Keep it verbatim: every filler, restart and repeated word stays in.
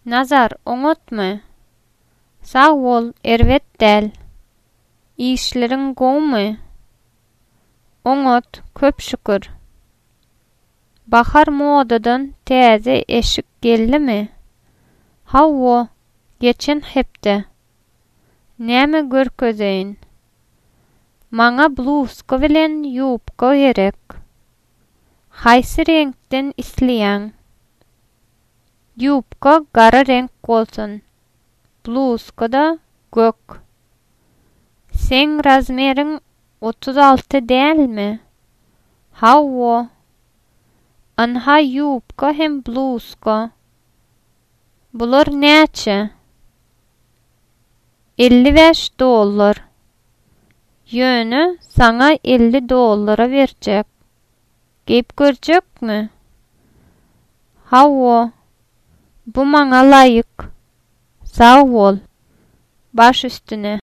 Nazar, oňotmy? Sağ ol, erwet däl. İşlerin goňmy? Oňot, köp şükür. Bahar modadan täze eşik geldimi? Hawa, geçen hepde. Näme görkezeýin? Maňa bluzka bilen ýupka gerek. Haýsy reňkden isleýäň? Ýupka gara renk bolsun. Bluzka da gök. Sen razmeriň otuz alty dälmi? Hawa. Anha ýupka hem bluzka. Bular näçe? elli beş dollar. Ýöne saňa elli dollara berjek. Gep görjekmi? Hawa. Bu maňa laýyk. Sağ ol. Baş üstüne.